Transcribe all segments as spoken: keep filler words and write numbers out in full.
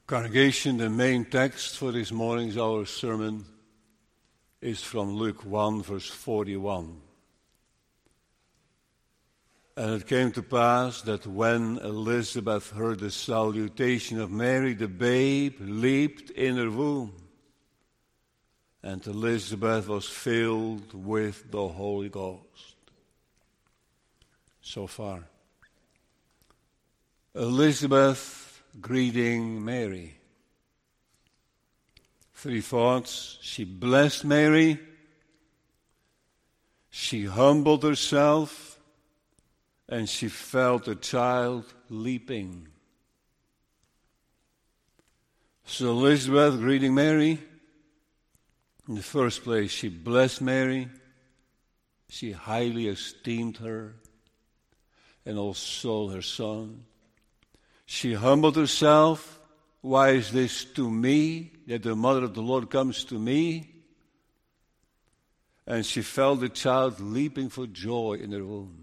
Congregation, the main text for this morning's our sermon is from Luke one, verse forty-one. And it came to pass that when Elizabeth heard the salutation of Mary, the babe leaped in her womb, and Elizabeth was filled with the Holy Ghost. So far. Elizabeth greeting Mary. Three thoughts. She blessed Mary. She humbled herself. And she felt the child leaping. So Elizabeth greeting Mary. In the first place, she blessed Mary. She highly esteemed her and also her son. She humbled herself. Why is this to me, that the mother of the Lord comes to me? And she felt the child leaping for joy in her womb.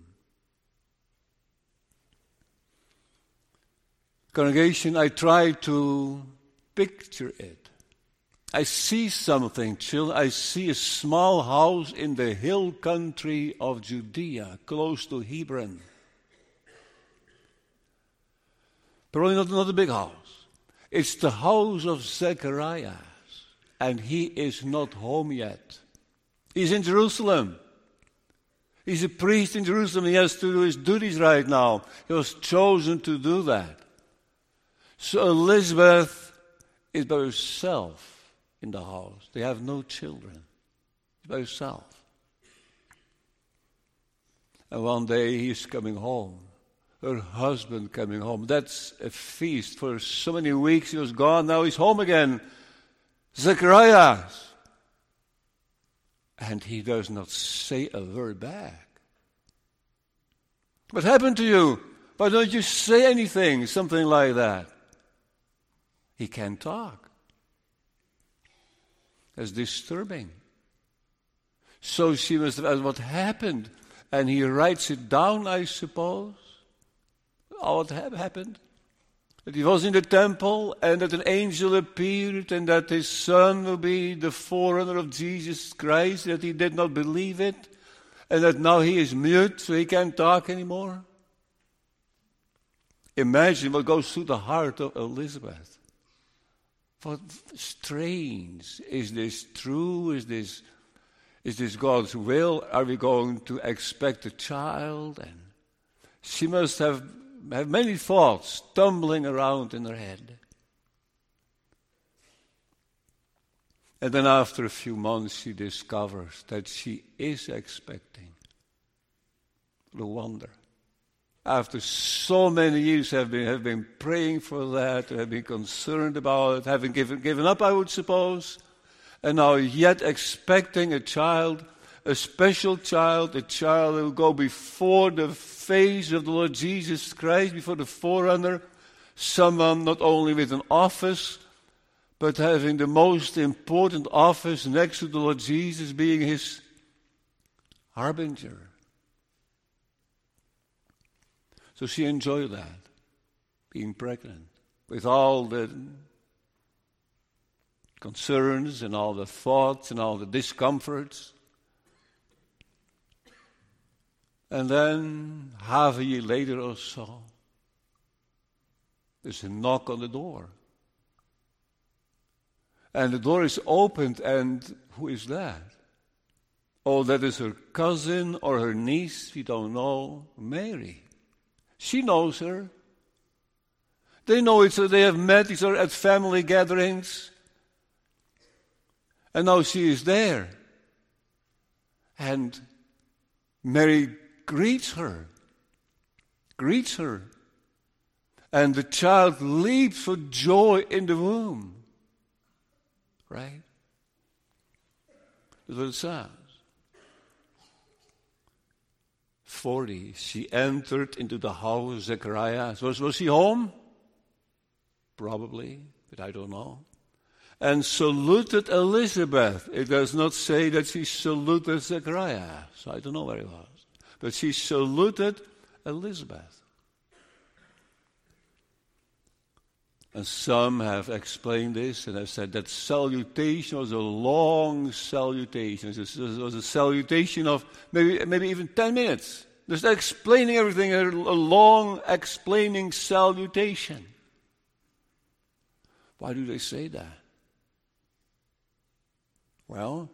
Congregation, I try to picture it. I see something, children. I see a small house in the hill country of Judea, close to Hebron. Probably not, not a big house. It's the house of Zechariah, and he is not home yet. He's in Jerusalem. He's a priest in Jerusalem. He has to do his duties right now. He was chosen to do that. So Elizabeth is by herself in the house. They have no children. She's by herself. And one day he's coming home. Her husband coming home. That's a feast. For so many weeks he was gone. Now he's home again. Zechariah. And he does not say a word back. What happened to you? Why don't you say anything? Something like that. He can't talk. That's disturbing. So she must have asked what happened. And he writes it down, I suppose. Oh, what happened? That he was in the temple and that an angel appeared and that his son will be the forerunner of Jesus Christ, that he did not believe it, and that now he is mute so he can't talk anymore. Imagine what goes through the heart of Elizabeth. What strange. Is this true? Is this, is this God's will? Are we going to expect a child? And she must have have many thoughts tumbling around in her head. And then after a few months she discovers that she is expecting. No wonder. After so many years have been have been praying for that, have been concerned about it, having given given up, I would suppose, and now yet expecting a child, a special child, a child who will go before the face of the Lord Jesus Christ, before the forerunner, someone not only with an office, but having the most important office next to the Lord Jesus, being his harbinger. So she enjoyed that, being pregnant, with all the concerns and all the thoughts and all the discomforts. And then, half a year later or so, there's a knock on the door. And the door is opened, and who is that? Oh, that is her cousin or her niece, we don't know, Mary. She knows her. They know each other, they have met each other at family gatherings. And now she is there. And Mary greets her, greets her, and the child leaps for joy in the womb. Right? That's what it says. Forty, she entered into the house of Zechariah. Was, was she home? Probably, but I don't know. And saluted Elizabeth. It does not say that she saluted Zechariah, so I don't know where it was. But she saluted Elizabeth. And some have explained this and have said that salutation was a long salutation. It was a salutation of maybe, maybe even ten minutes. Just explaining everything, a long explaining salutation. Why do they say that? Well,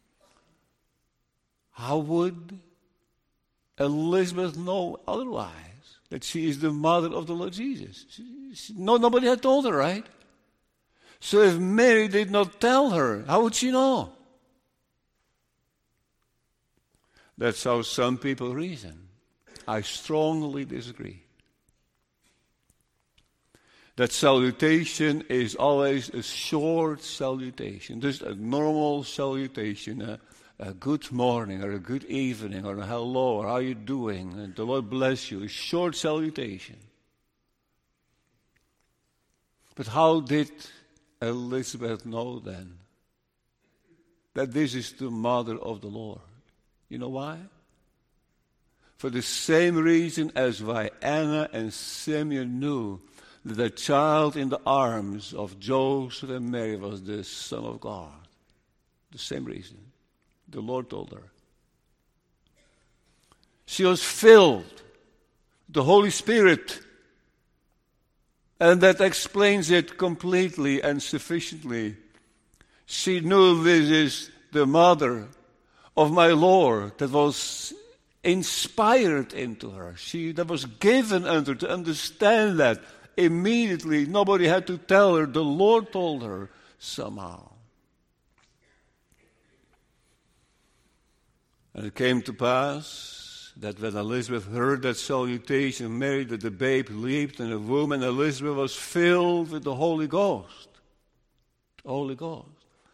how would Elizabeth know otherwise? That she is the mother of the Lord Jesus. She, she, no, nobody had told her, right? So if Mary did not tell her, how would she know? That's how some people reason. I strongly disagree. That salutation is always a short salutation, just a normal salutation, a, a good morning or a good evening or a hello or how you doing, and the Lord bless you, a short salutation. But how did Elizabeth know then that this is the mother of the Lord? You know why? For the same reason as why Anna and Simeon knew that the child in the arms of Joseph and Mary was the Son of God. The same reason. The Lord told her. She was filled with the Holy Spirit. And that explains it completely and sufficiently. She knew this is the mother of my Lord that was inspired into her. She that was given unto her to understand that immediately. Nobody had to tell her. The Lord told her somehow. And it came to pass that when Elizabeth heard that salutation, Mary, that the babe leaped in the womb, and Elizabeth was filled with the Holy Ghost. The Holy Ghost.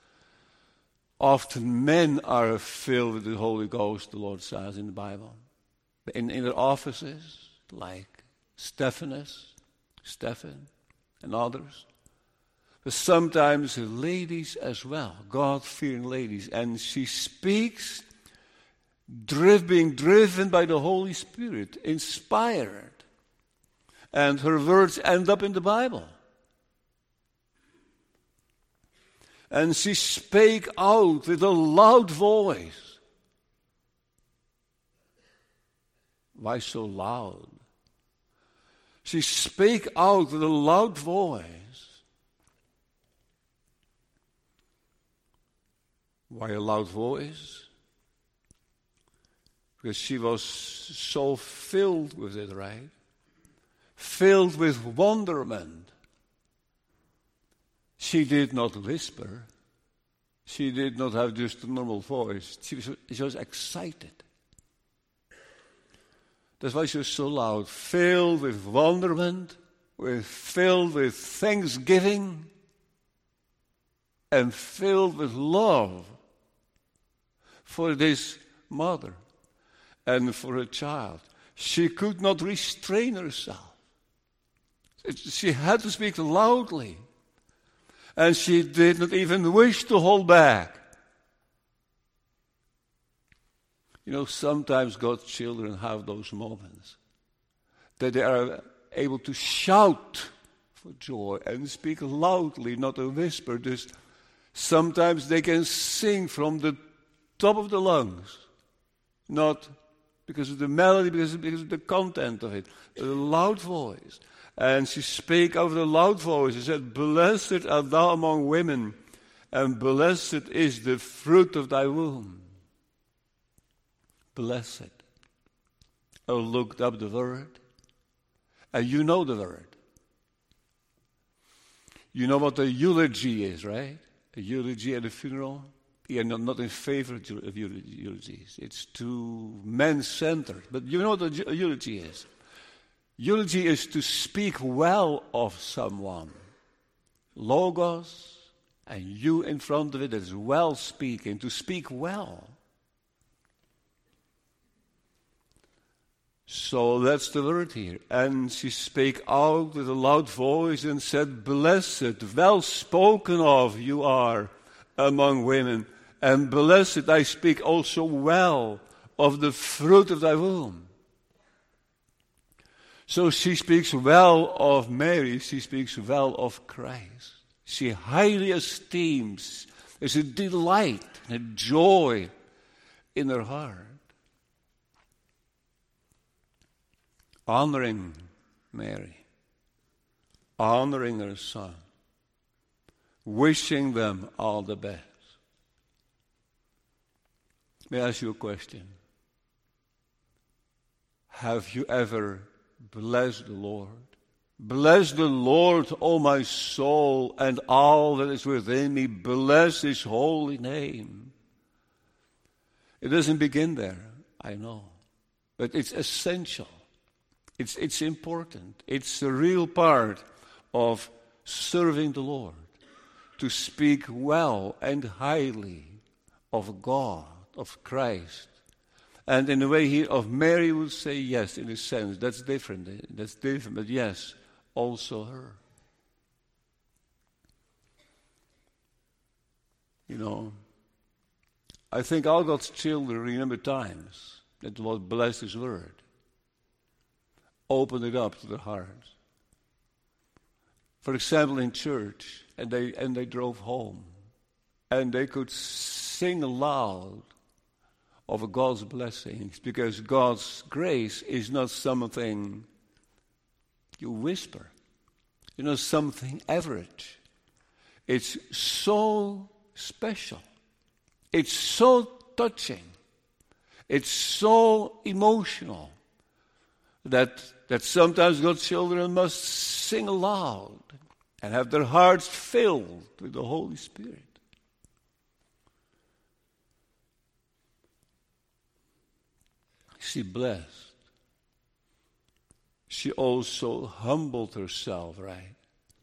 Often men are filled with the Holy Ghost, the Lord says in the Bible. In, in their offices, like Stephanus, Stephen, and others. But sometimes ladies as well, God-fearing ladies. And she speaks, driv- being driven by the Holy Spirit, inspired. And her words end up in the Bible. And she spake out with a loud voice. Why so loud? She spake out with a loud voice. Why a loud voice? Because she was so filled with it, right? Filled with wonderment. She did not whisper. She did not have just a normal voice. She was, she was excited. That's why she was so loud. Filled with wonderment, with, filled with thanksgiving, and filled with love for this mother and for her child. She could not restrain herself. She had to speak loudly. And she did not even wish to hold back. You know, sometimes God's children have those moments that they are able to shout for joy and speak loudly, not a whisper. Just sometimes they can sing from the top of the lungs, not because of the melody, because, because of the content of it. A loud voice. And she spake out with a loud voice. She said, "Blessed art thou among women, and blessed is the fruit of thy womb." Blessed. I looked up the word, and you know the word. You know what a eulogy is, right? A eulogy at a funeral. Yeah, not, not in favor of eulogies. It's too men-centered. But you know what a eulogy is. Eulogy is to speak well of someone. Logos, and you in front of it is well speaking, to speak well. So that's the word here. And she spake out with a loud voice and said, "Blessed, well spoken of you are among women, and blessed I speak also well of the fruit of thy womb." So she speaks well of Mary, she speaks well of Christ. She highly esteems, there's a delight and a joy in her heart. Honoring Mary, honoring her son, wishing them all the best. May I ask you a question? Have you ever blessed the Lord? Bless the Lord, O my soul, and all that is within me. Bless his holy name. It doesn't begin there, I know. But it's essential. It's, it's important. It's a real part of serving the Lord. To speak well and highly of God, of Christ. And in a way here of Mary would say yes, in a sense. That's different. That's different, but yes, also her. You know, I think all God's children remember times that the Lord blessed his word. Opened it up to their hearts. For example, in church, and they and they drove home, and they could sing aloud of God's blessings, because God's grace is not something you whisper. You know, something average. It's so special. It's so touching. It's so emotional that that sometimes God's children must sing aloud and have their hearts filled with the Holy Spirit. She blessed. She also humbled herself, right?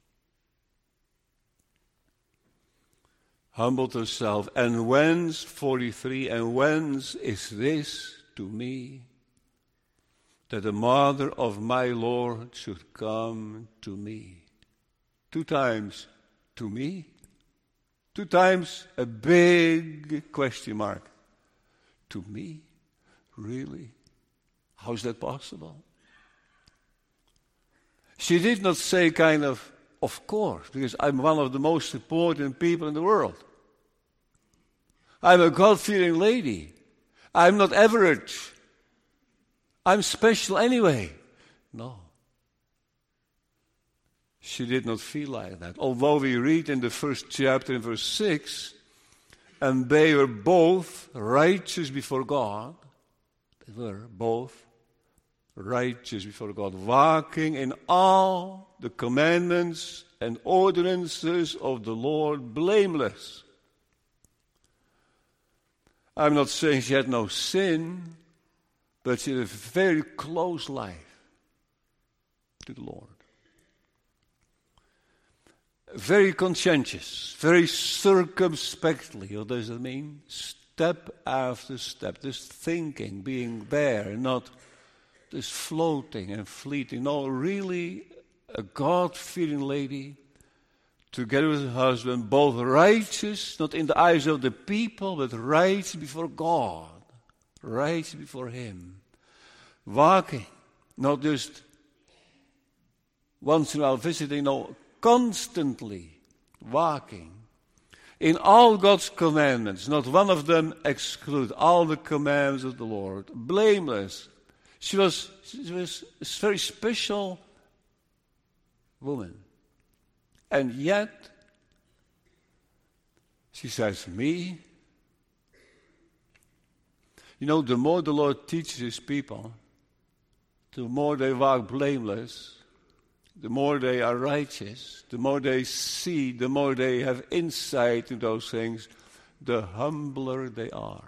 Humbled herself. And whence, forty-three, and whence is this to me, that the mother of my Lord should come to me? Two times, to me. Two times, a big question mark. To me? Really? How is that possible? She did not say kind of, of course, because I'm one of the most important people in the world. I'm a God-fearing lady. I'm not average. I'm special anyway. No. She did not feel like that. Although we read in the first chapter in verse six, and they were both righteous before God. They were both righteous before God, walking in all the commandments and ordinances of the Lord, blameless. I'm not saying she had no sin, but she had a very close life to the Lord. Very conscientious, very circumspectly. What does that mean? Step after step, just thinking, being there, not just floating and fleeting. No, really a God-fearing lady, together with her husband, both righteous, not in the eyes of the people, but righteous before God, righteous before him. Walking, not just once in a while visiting, no, constantly walking in all God's commandments, not one of them exclude, all the commandments of the Lord, blameless. She was, she was a very special woman. And yet, she says, me? You know, the more the Lord teaches his people, the more they walk blameless, the more they are righteous, the more they see, the more they have insight into those things, the humbler they are.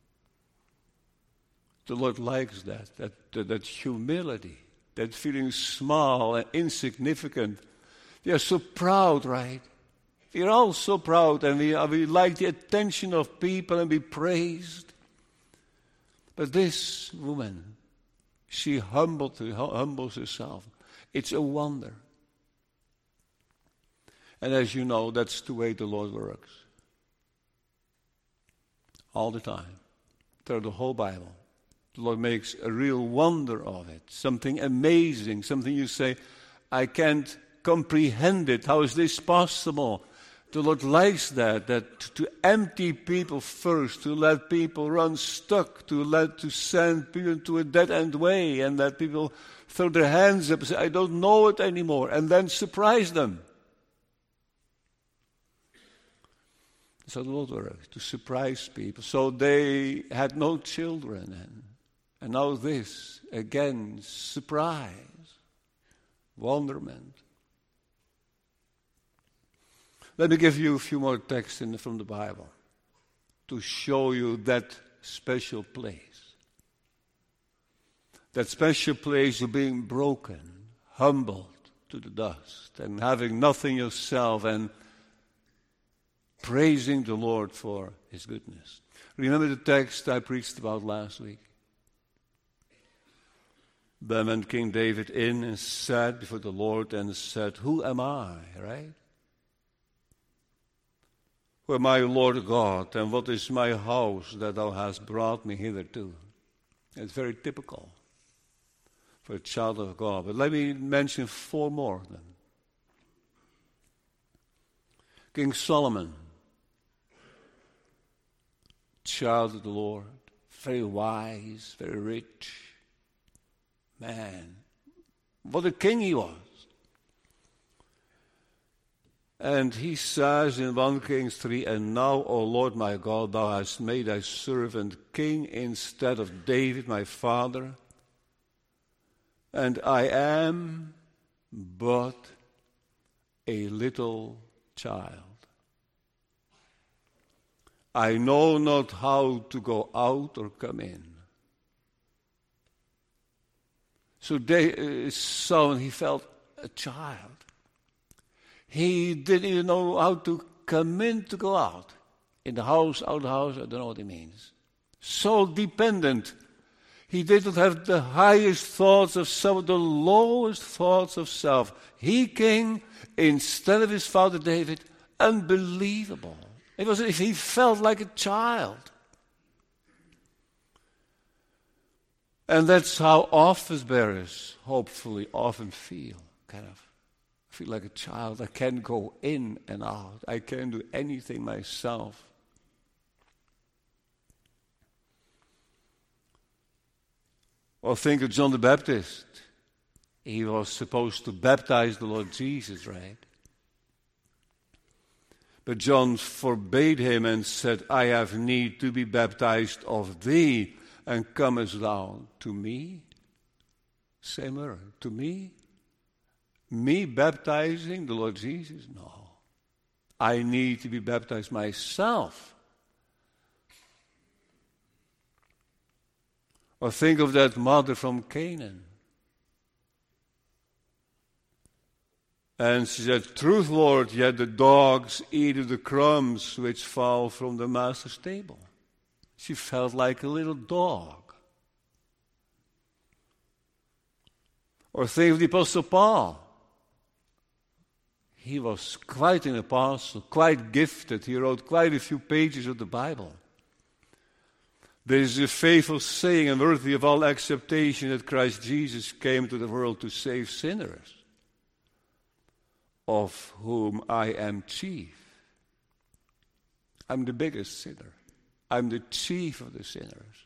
The Lord likes that, that, that, that humility, that feeling small and insignificant. We are so proud, right? We are all so proud, and we, we like the attention of people and be praised. But this woman, she humbled, humbles herself. It's a wonder. And as you know, that's the way the Lord works. All the time. Through the whole Bible. The Lord makes a real wonder of it, something amazing, something you say, I can't comprehend it. How is this possible? The Lord likes that, that to empty people first, to let people run stuck, to let to send people to a dead-end way, and let people throw their hands up and say, I don't know it anymore, and then surprise them. So the Lord works, to surprise people. So they had no children, and, and now this, again, surprise, wonderment. Let me give you a few more texts in the, from the Bible to show you that special place. That special place of being broken, humbled to the dust, and having nothing yourself, and praising the Lord for His goodness. Remember the text I preached about last week? Then went King David in and sat before the Lord and said, who am I, right? Who am I, Lord God, and what is my house that thou hast brought me hitherto? It's very typical for a child of God. But let me mention four more of them. King Solomon, child of the Lord, very wise, very rich man. What a king he was. And he says in First Kings three, and now, O Lord my God, thou hast made thy servant king instead of David my father, and I am but a little child. I know not how to go out or come in. So David, Solomon, he felt a child. He didn't even know how to come in, to go out. In the house, out the house, I don't know what it means. So dependent. He did not have the highest thoughts of self, the lowest thoughts of self. He king instead of his father David. Unbelievable. It was as if he felt like a child. And that's how office bearers hopefully often feel, kind of. I feel like a child. I can't go in and out. I can't do anything myself. Or think of John the Baptist. He was supposed to baptize the Lord Jesus, right? But John forbade him and said, I have need to be baptized of thee, and comest thou to me? Same word, to me? Me baptizing the Lord Jesus? No. I need to be baptized myself. Or think of that mother from Canaan. And she said, truth, Lord, yet the dogs eat of the crumbs which fall from the master's table. She felt like a little dog. Or think of the Apostle Paul. He was quite an apostle, quite gifted. He wrote quite a few pages of the Bible. There is a faithful saying and worthy of all acceptation that Christ Jesus came to the world to save sinners, of whom I am chief. I'm the biggest sinner. I'm the chief of the sinners.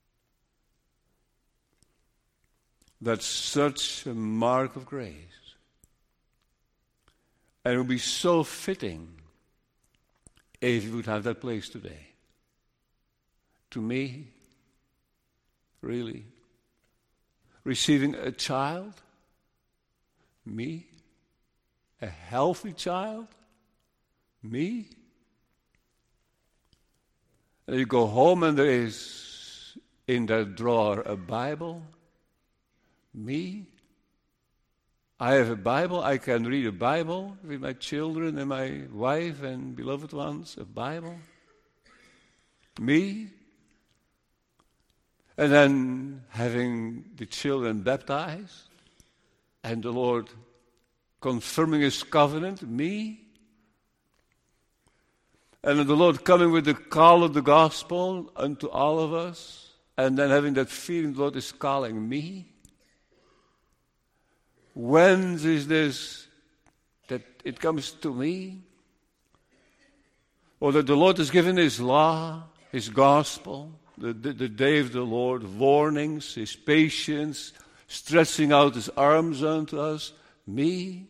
That's such a mark of grace. And it would be so fitting if you would have that place today. To me, really, receiving a child, me, a healthy child, me. And you go home and there is in that drawer a Bible, me. I have a Bible, I can read a Bible with my children and my wife and beloved ones, a Bible. Me. And then having the children baptized and the Lord confirming His covenant, me. And then the Lord coming with the call of the gospel unto all of us, and then having that feeling the Lord is calling me? When is this that it comes to me? Or that the Lord has given His law, His gospel, the, the, the day of the Lord, warnings, His patience, stretching out His arms unto us, me?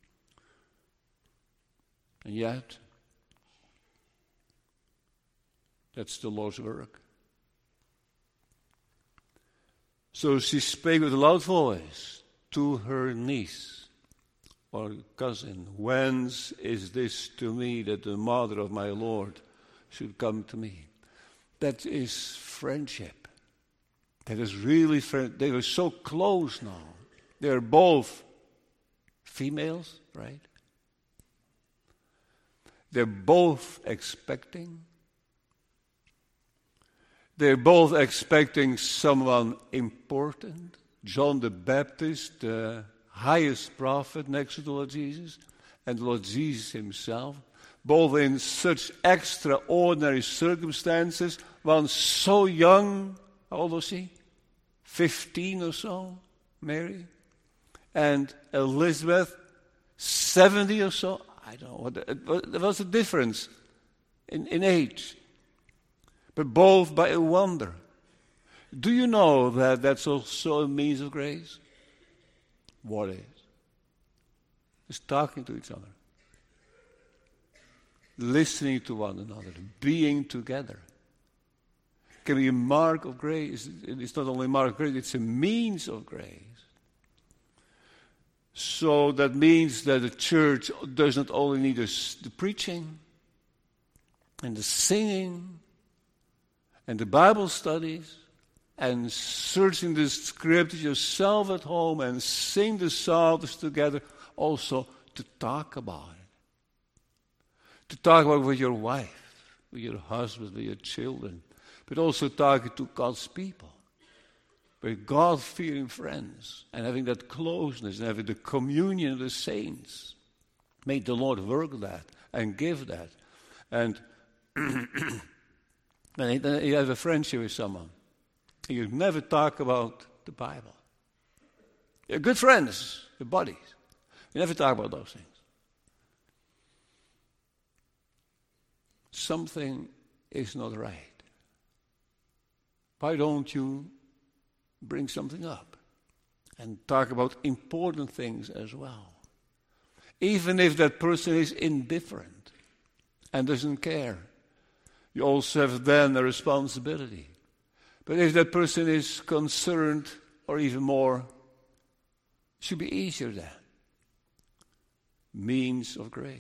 And yet, that's the Lord's work. So she spake with a loud voice to her niece or cousin, whence is this to me that the mother of my Lord should come to me? That is friendship. That is really friend. They were so close now. They are both females, right? They're both expecting. They're both expecting someone important. John the Baptist, the highest prophet next to the Lord Jesus, and the Lord Jesus himself, both in such extraordinary circumstances. One so young, how old was he? Fifteen or so, Mary. And Elizabeth, seventy or so. I don't know. There was a difference in, in age. But both by a wonder. Do you know that that's also a means of grace? What is? Just talking to each other. Listening to one another. Being together. It can be a mark of grace. It's not only a mark of grace, it's a means of grace. So that means that the church does not only need the preaching and the singing and the Bible studies, and searching the scriptures yourself at home and sing the psalms together, also to talk about it. To talk about it with your wife, with your husband, with your children, but also talking to God's people. With God-fearing friends, and having that closeness, and having the communion of the saints. May the Lord work that, and give that. And And you have a friendship with someone. You never talk about the Bible. You're good friends, your buddies. You never talk about those things. Something is not right. Why don't you bring something up and talk about important things as well? Even if that person is indifferent and doesn't care. You also have then a responsibility. But if that person is concerned, or even more, it should be easier then. Means of grace.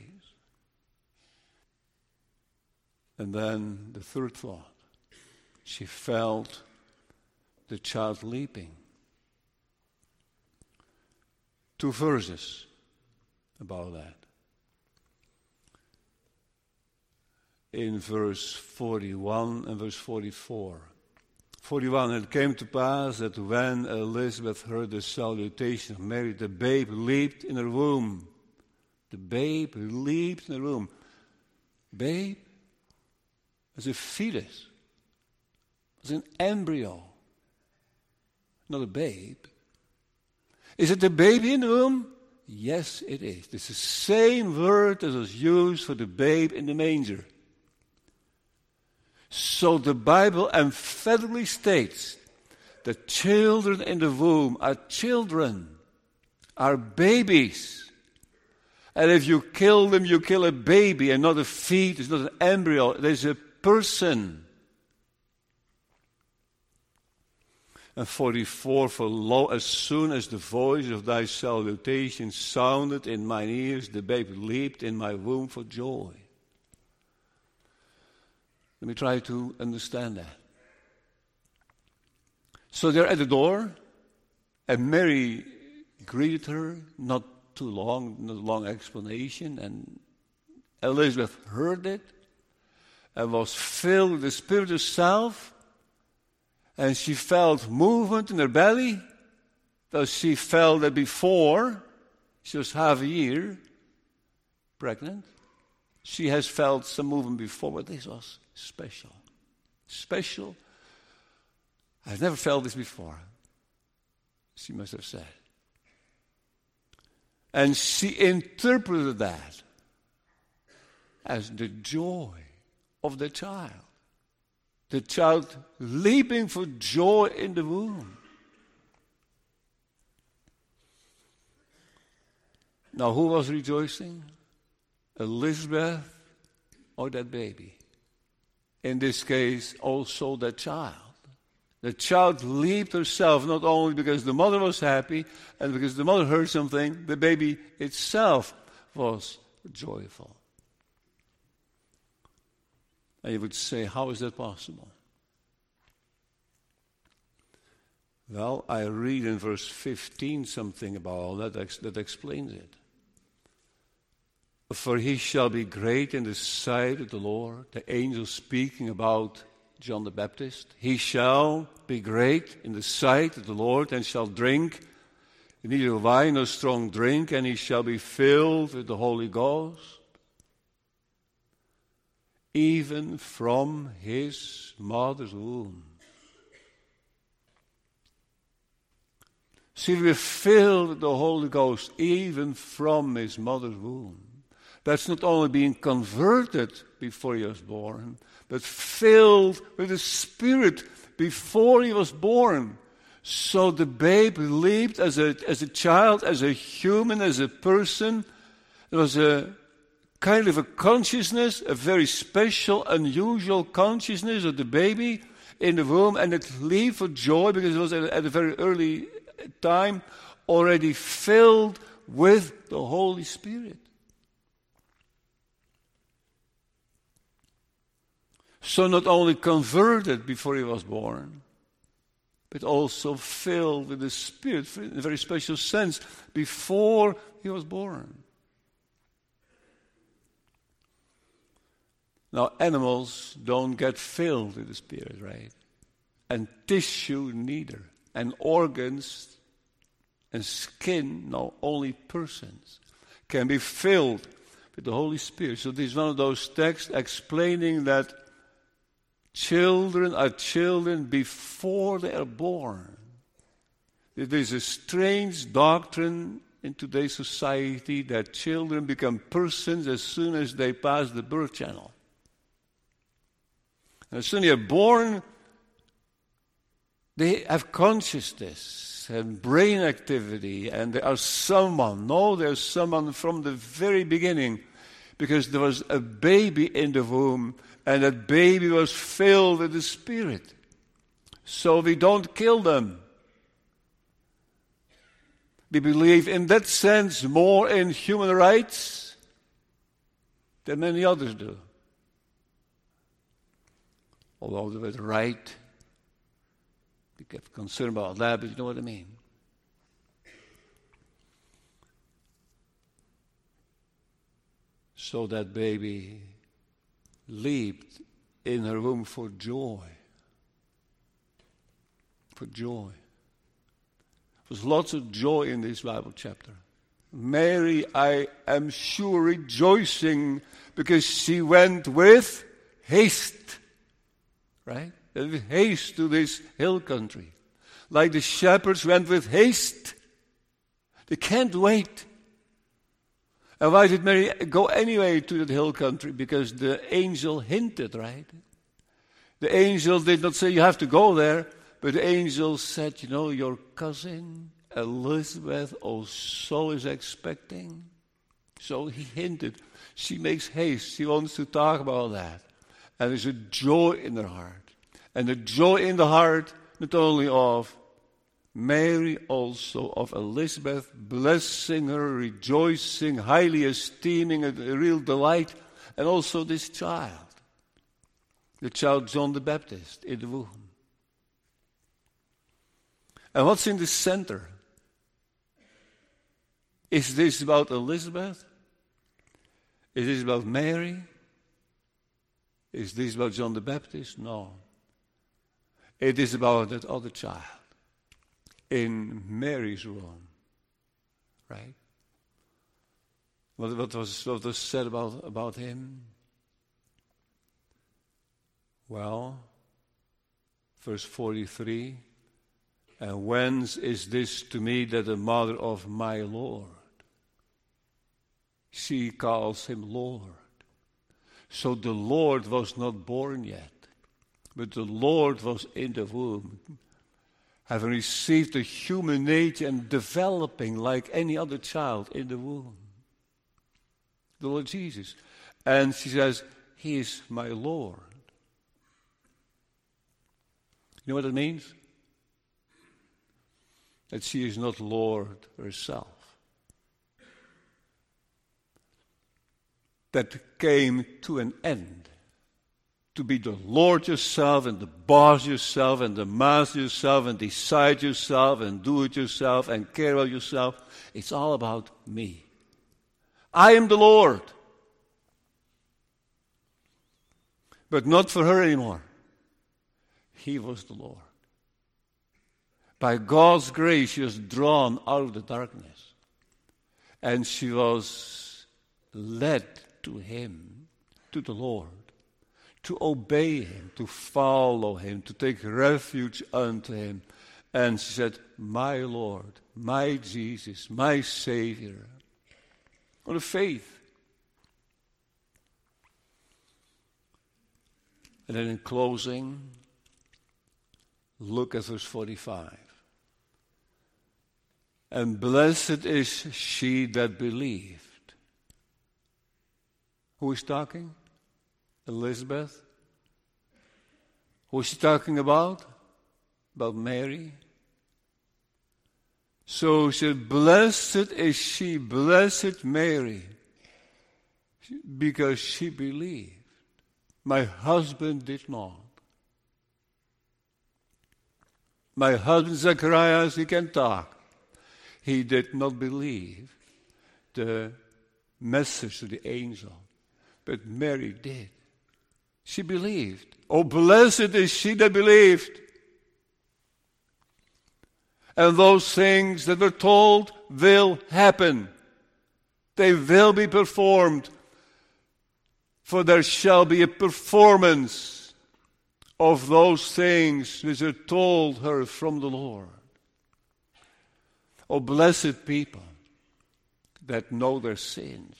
And then the third thought. She felt the child leaping. Two verses about that. In verse forty-one and verse forty-four. forty-one, it came to pass that when Elizabeth heard the salutation of Mary, the babe leaped in her womb. The babe leaped in her womb. Babe? As a fetus. As an embryo. Not a babe. Is it the baby in the womb? Yes, it is. It's the same word that was used for the babe in the manger. So the Bible emphatically states that children in the womb are children, are babies. And if you kill them, you kill a baby and not a fetus, not an embryo. There's a person. And forty-four, for lo, as soon as the voice of thy salutation sounded in mine ears, the babe leaped in my womb for joy. Let me try to understand that. So they're at the door, and Mary greeted her, not too long, not a long explanation, and Elizabeth heard it, and was filled with the Spirit herself, and she felt movement in her belly, though she felt that before, she was half a year pregnant. She has felt some movement before, but this was special. Special. I've never felt this before, she must have said. And she interpreted that as the joy of the child. The child leaping for joy in the womb. Now, who was rejoicing? Elizabeth or that baby? In this case, also that child. The child leaped herself, not only because the mother was happy and because the mother heard something, the baby itself was joyful. And you would say, how is that possible? Well, I read in verse fifteen something about all that that explains it. For he shall be great in the sight of the Lord. The angel speaking about John the Baptist. He shall be great in the sight of the Lord and shall drink neither wine nor strong drink, and he shall be filled with the Holy Ghost, even from his mother's womb. See, we're filled with the Holy Ghost even from his mother's womb. That's not only being converted before he was born, but filled with the Spirit before he was born. So the babe leaped as a, as a child, as a human, as a person. It was a kind of a consciousness, a very special, unusual consciousness of the baby in the womb, and it leaped for joy because it was at, at a very early time already filled with the Holy Spirit. So not only converted before he was born, but also filled with the Spirit in a very special sense before he was born. Now, animals don't get filled with the Spirit, right? And tissue neither. And organs and skin, no, only persons can be filled with the Holy Spirit. So this is one of those texts explaining that children are children before they are born. It is a strange doctrine in today's society that children become persons as soon as they pass the birth channel. And as soon as they are born, they have consciousness and brain activity, and they are someone. No, they're someone from the very beginning, because there was a baby in the womb, and that baby was filled with the Spirit. So we don't kill them. We believe in that sense more in human rights than many others do. Although the word right, we get concerned about that, but you know what I mean. So that baby leaped in her womb for joy. For joy. There's lots of joy in this Bible chapter. Mary, I am sure, rejoicing because she went with haste. Right? With haste to this hill country. Like the shepherds went with haste. They can't wait. And why did Mary go anyway to that hill country? Because the angel hinted, right? The angel did not say you have to go there, but the angel said, you know, your cousin Elizabeth also is expecting. So he hinted. She makes haste. She wants to talk about that. And there's a joy in her heart. And the joy in the heart, not only of Mary, also of Elizabeth, blessing her, rejoicing, highly esteeming, a real delight, and also this child, the child John the Baptist in the womb. And what's in the center? Is this about Elizabeth? Is this about Mary? Is this about John the Baptist? No. It is about that other child in Mary's womb, right? What, what, was, what was said about, about him? Well, Verse forty-three, and whence is this to me that the mother of my Lord? She calls him Lord. So the Lord was not born yet, but the Lord was in the womb, having received a human nature and developing like any other child in the womb. The Lord Jesus. And she says, he is my Lord. You know what it means? That she is not Lord herself. That came to an end. To be the Lord yourself and the boss yourself and the master yourself and decide yourself and do it yourself and care about yourself. It's all about me. I am the Lord. But not for her anymore. He was the Lord. By God's grace, she was drawn out of the darkness. And she was led to him, to the Lord, to obey him, to follow him, to take refuge unto him. And she said, my Lord, my Jesus, my Savior. What a faith. And then in closing, look at verse forty-five. And blessed is she that believed. Who is talking? Elizabeth. Who is she talking about? About Mary. So she said, blessed is she, blessed Mary, because she believed. My husband did not. My husband Zacharias, he can talk. He did not believe the message of the angel, but Mary did. She believed. Oh, blessed is she that believed. And those things that were told will happen. They will be performed. For there shall be a performance of those things which are told her from the Lord. Oh, blessed people that know their sins.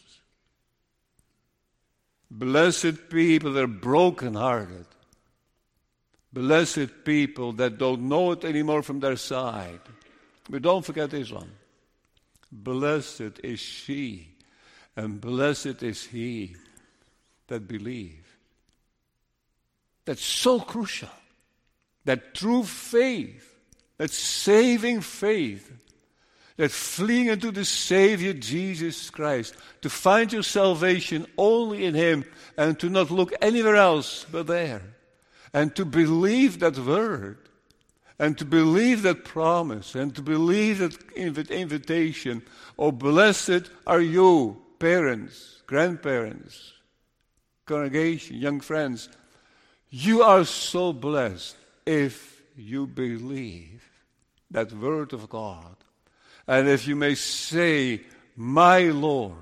Blessed people that are broken-hearted. Blessed people that don't know it anymore from their side. But don't forget this one. Blessed is she, and blessed is he that believe. That's so crucial. That true faith, that saving faith, that fleeing into the Savior Jesus Christ, to find your salvation only in him and to not look anywhere else but there. And to believe that word, and to believe that promise, and to believe that inv- invitation. Oh, blessed are you, parents, grandparents, congregation, young friends. You are so blessed if you believe that word of God. And if you may say, my Lord,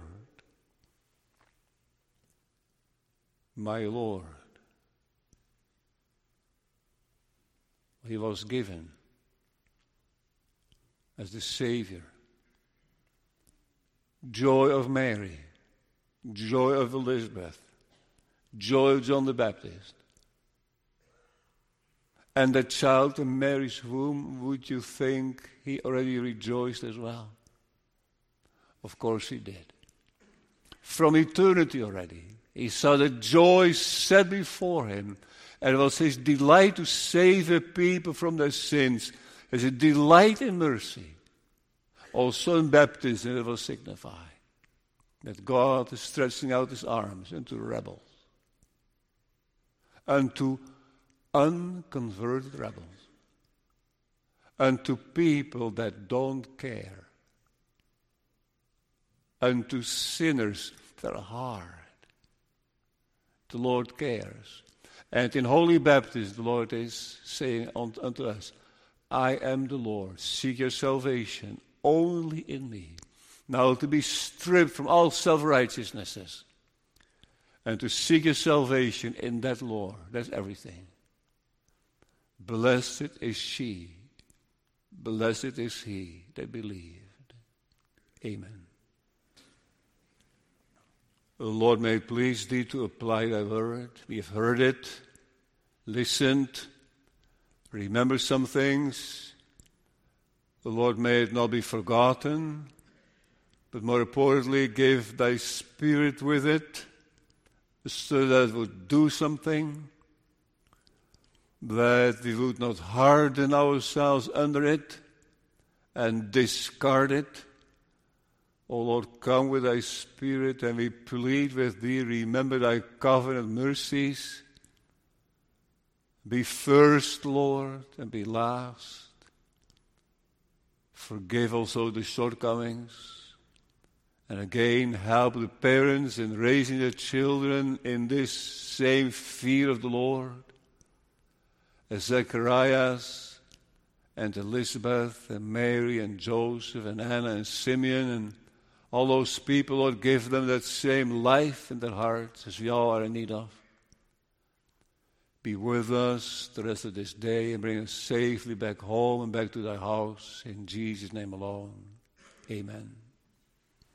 my Lord. He was given as the Savior. Joy of Mary, joy of Elizabeth, joy of John the Baptist. And that child in Mary's womb, would you think he already rejoiced as well? Of course he did. From eternity already, he saw the joy set before him. And it was his delight to save a people from their sins. His delight in mercy. Also in baptism it was signified that God is stretching out his arms unto rebels. Unto unconverted rebels. Unto people that don't care. Unto sinners that are hard. The Lord cares. And in holy baptism, the Lord is saying unto us, I am the Lord. Seek your salvation only in me. Now to be stripped from all self-righteousnesses and to seek your salvation in that Lord. That's everything. Blessed is she, blessed is he that believed. Amen. O Lord, may it please thee to apply thy word. We have heard it, listened, remember some things. O Lord, may it not be forgotten, but more importantly, give thy Spirit with it, so that it would do something, that we would not harden ourselves under it and discard it. O Lord, come with thy Spirit, and we plead with thee, remember thy covenant mercies. Be first, Lord, and be last. Forgive also the shortcomings. And again, help the parents in raising their children in this same fear of the Lord, as Zacharias and Elizabeth and Mary and Joseph and Anna and Simeon and all those people. Lord, give them that same life in their hearts as we all are in need of. Be with us the rest of this day and bring us safely back home and back to thy house. In Jesus' name alone, amen.